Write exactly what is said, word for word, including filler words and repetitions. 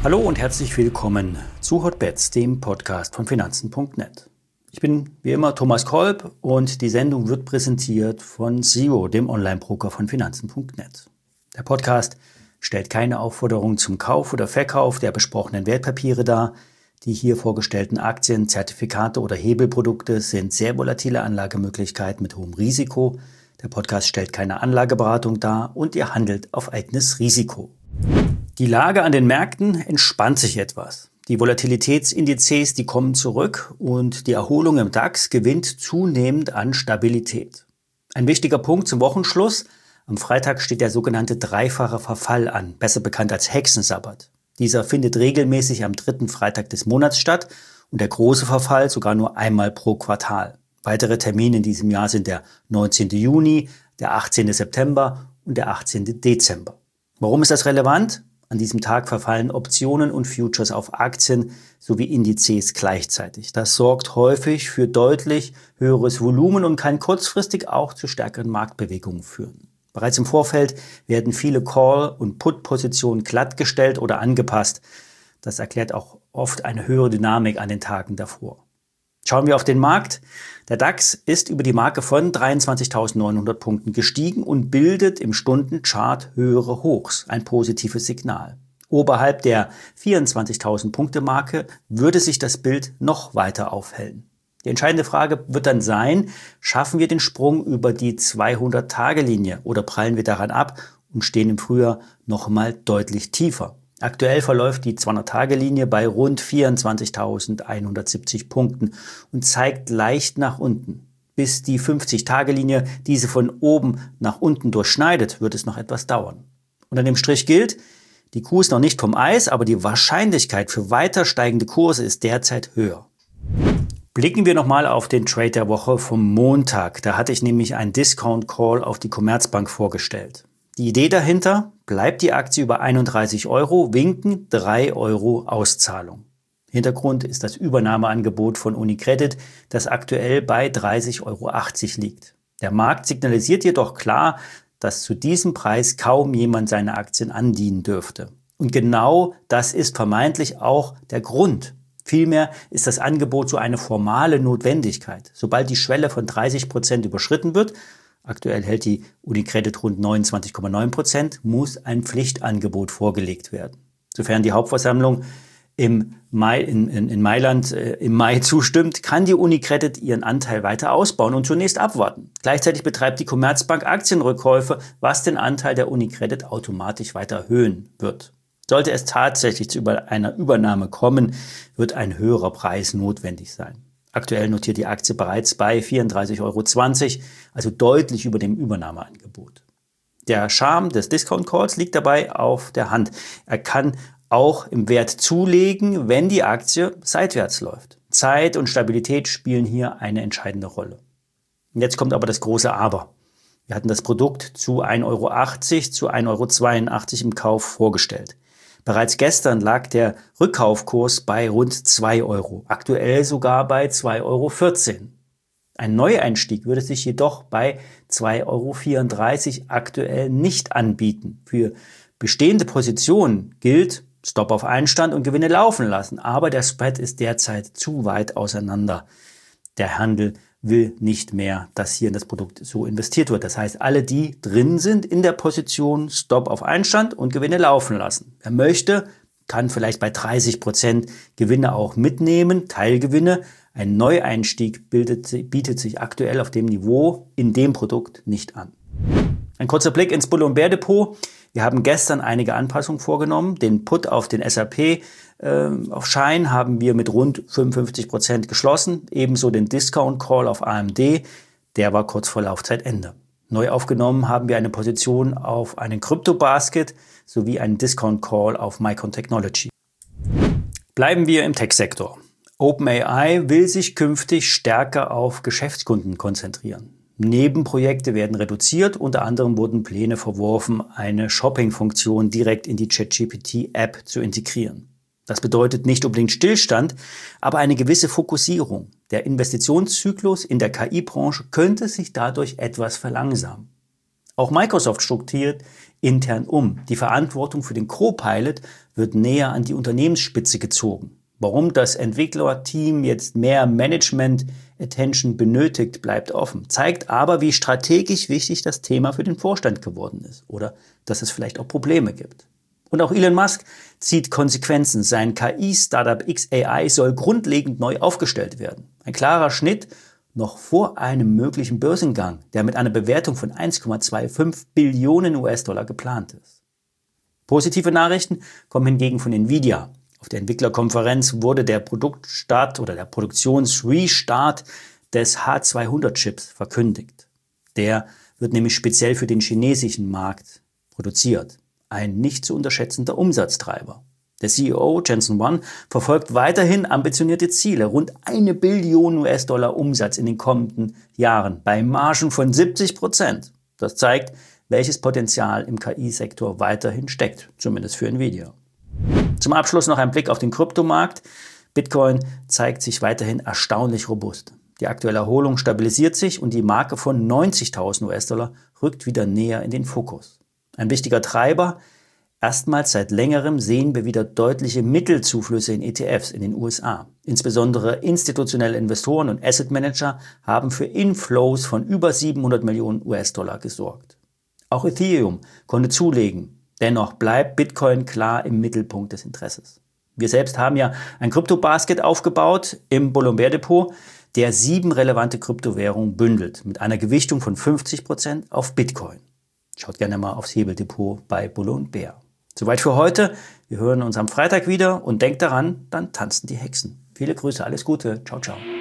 Hallo und herzlich willkommen zu Hotbets, dem Podcast von Finanzen punkt net. Ich bin wie immer Thomas Kolb und die Sendung wird präsentiert von Zero, dem Online-Broker von Finanzen punkt net. Der Podcast stellt keine Aufforderung zum Kauf oder Verkauf der besprochenen Wertpapiere dar. Die hier vorgestellten Aktien, Zertifikate oder Hebelprodukte sind sehr volatile Anlagemöglichkeiten mit hohem Risiko. Der Podcast stellt keine Anlageberatung dar und ihr handelt auf eigenes Risiko. Die Lage an den Märkten entspannt sich etwas. Die Volatilitätsindizes, die kommen zurück und die Erholung im DAX gewinnt zunehmend an Stabilität. Ein wichtiger Punkt zum Wochenschluss. Am Freitag steht der sogenannte dreifache Verfall an, besser bekannt als Hexensabbat. Dieser findet regelmäßig am dritten Freitag des Monats statt und der große Verfall sogar nur einmal pro Quartal. Weitere Termine in diesem Jahr sind der neunzehnten Juni, der achtzehnten September und der achtzehnten Dezember. Warum ist das relevant? An diesem Tag verfallen Optionen und Futures auf Aktien sowie Indizes gleichzeitig. Das sorgt häufig für deutlich höheres Volumen und kann kurzfristig auch zu stärkeren Marktbewegungen führen. Bereits im Vorfeld werden viele Call- und Put-Positionen glattgestellt oder angepasst. Das erklärt auch oft eine höhere Dynamik an den Tagen davor. Schauen wir auf den Markt. Der DAX ist über die Marke von dreiundzwanzigtausendneunhundert Punkten gestiegen und bildet im Stundenchart höhere Hochs, ein positives Signal. Oberhalb der vierundzwanzigtausend Punkte Marke würde sich das Bild noch weiter aufhellen. Die entscheidende Frage wird dann sein, schaffen wir den Sprung über die zweihundert-Tage-Linie oder prallen wir daran ab und stehen im Frühjahr noch mal deutlich tiefer? Aktuell verläuft die zweihundert-Tage-Linie bei rund vierundzwanzigtausendeinhundertsiebzig Punkten und zeigt leicht nach unten. Bis die fünfzig-Tage-Linie diese von oben nach unten durchschneidet, wird es noch etwas dauern. Unter dem Strich gilt, die Kuh ist noch nicht vom Eis, aber die Wahrscheinlichkeit für weiter steigende Kurse ist derzeit höher. Blicken wir nochmal auf den Trade der Woche vom Montag. Da hatte ich nämlich einen Discount Call auf die Commerzbank vorgestellt. Die Idee dahinter, bleibt die Aktie über einunddreißig Euro, winken drei Euro Auszahlung. Hintergrund ist das Übernahmeangebot von UniCredit, das aktuell bei dreißig Euro achtzig liegt. Der Markt signalisiert jedoch klar, dass zu diesem Preis kaum jemand seine Aktien andienen dürfte. Und genau das ist vermeintlich auch der Grund. Vielmehr ist das Angebot so eine formale Notwendigkeit. Sobald die Schwelle von dreißig Prozent überschritten wird, aktuell hält die UniCredit rund neunundzwanzig Komma neun Prozent, muss ein Pflichtangebot vorgelegt werden. Sofern die Hauptversammlung im Mai, in, in, in Mailand äh, im Mai zustimmt, kann die UniCredit ihren Anteil weiter ausbauen und zunächst abwarten. Gleichzeitig betreibt die Commerzbank Aktienrückkäufe, was den Anteil der UniCredit automatisch weiter erhöhen wird. Sollte es tatsächlich zu einer Übernahme kommen, wird ein höherer Preis notwendig sein. Aktuell notiert die Aktie bereits bei vierunddreißig Euro zwanzig, also deutlich über dem Übernahmeangebot. Der Charme des Discount Calls liegt dabei auf der Hand. Er kann auch im Wert zulegen, wenn die Aktie seitwärts läuft. Zeit und Stabilität spielen hier eine entscheidende Rolle. Und jetzt kommt aber das große Aber. Wir hatten das Produkt zu ein Euro achtzig, zu ein Euro zweiundachtzig im Kauf vorgestellt. Bereits gestern lag der Rückkaufkurs bei rund zwei Euro, aktuell sogar bei zwei Euro vierzehn. Ein Neueinstieg würde sich jedoch bei zwei Euro vierunddreißig aktuell nicht anbieten. Für bestehende Positionen gilt Stop auf Einstand und Gewinne laufen lassen, aber der Spread ist derzeit zu weit auseinander. Der Handel will nicht mehr, dass hier in das Produkt so investiert wird. Das heißt, alle, die drin sind in der Position, Stop auf Einstand und Gewinne laufen lassen. Wer möchte, kann vielleicht bei dreißig Prozent Gewinne auch mitnehmen, Teilgewinne. Ein Neueinstieg bildet, bietet sich aktuell auf dem Niveau in dem Produkt nicht an. Ein kurzer Blick ins Bull- und Bär-Depot. Wir haben gestern einige Anpassungen vorgenommen. Den Put auf den S and P äh, auf Schein haben wir mit rund fünfundfünfzig Prozent geschlossen. Ebenso den Discount Call auf A M D. Der war kurz vor Laufzeitende. Neu aufgenommen haben wir eine Position auf einen Krypto-Basket sowie einen Discount Call auf Micron Technology. Bleiben wir im Tech-Sektor. OpenAI will sich künftig stärker auf Geschäftskunden konzentrieren. Nebenprojekte werden reduziert, unter anderem wurden Pläne verworfen, eine Shopping-Funktion direkt in die ChatGPT-App zu integrieren. Das bedeutet nicht unbedingt Stillstand, aber eine gewisse Fokussierung. Der Investitionszyklus in der K I-Branche könnte sich dadurch etwas verlangsamen. Auch Microsoft strukturiert intern um. Die Verantwortung für den Copilot wird näher an die Unternehmensspitze gezogen. Warum das Entwicklerteam jetzt mehr Management-Attention benötigt, bleibt offen. Zeigt aber, wie strategisch wichtig das Thema für den Vorstand geworden ist. Oder dass es vielleicht auch Probleme gibt. Und auch Elon Musk zieht Konsequenzen. Sein K I-Startup X A I soll grundlegend neu aufgestellt werden. Ein klarer Schnitt noch vor einem möglichen Börsengang, der mit einer Bewertung von eins Komma fünfundzwanzig Billionen U S-Dollar geplant ist. Positive Nachrichten kommen hingegen von Nvidia. Auf der Entwicklerkonferenz wurde der Produktstart oder der Produktionsrestart des H zweihundert Chips verkündigt. Der wird nämlich speziell für den chinesischen Markt produziert. Ein nicht zu unterschätzender Umsatztreiber. Der C E O Jensen Huang verfolgt weiterhin ambitionierte Ziele, rund eine Billion U S-Dollar Umsatz in den kommenden Jahren bei Margen von siebzig Prozent. Das zeigt, welches Potenzial im K I-Sektor weiterhin steckt, zumindest für Nvidia. Zum Abschluss noch ein Blick auf den Kryptomarkt. Bitcoin zeigt sich weiterhin erstaunlich robust. Die aktuelle Erholung stabilisiert sich und die Marke von neunzigtausend U S-Dollar rückt wieder näher in den Fokus. Ein wichtiger Treiber: erstmals seit längerem sehen wir wieder deutliche Mittelzuflüsse in E T Fs in den U S A. Insbesondere institutionelle Investoren und Asset Manager haben für Inflows von über siebenhundert Millionen U S-Dollar gesorgt. Auch Ethereum konnte zulegen. Dennoch bleibt Bitcoin klar im Mittelpunkt des Interesses. Wir selbst haben ja ein Krypto-Basket aufgebaut im Bull und Bear Depot, der sieben relevante Kryptowährungen bündelt, mit einer Gewichtung von fünfzig Prozent auf Bitcoin. Schaut gerne mal aufs Hebeldepot bei Bull und Bear. Soweit für heute. Wir hören uns am Freitag wieder und denkt daran, dann tanzen die Hexen. Viele Grüße, alles Gute. Ciao, ciao.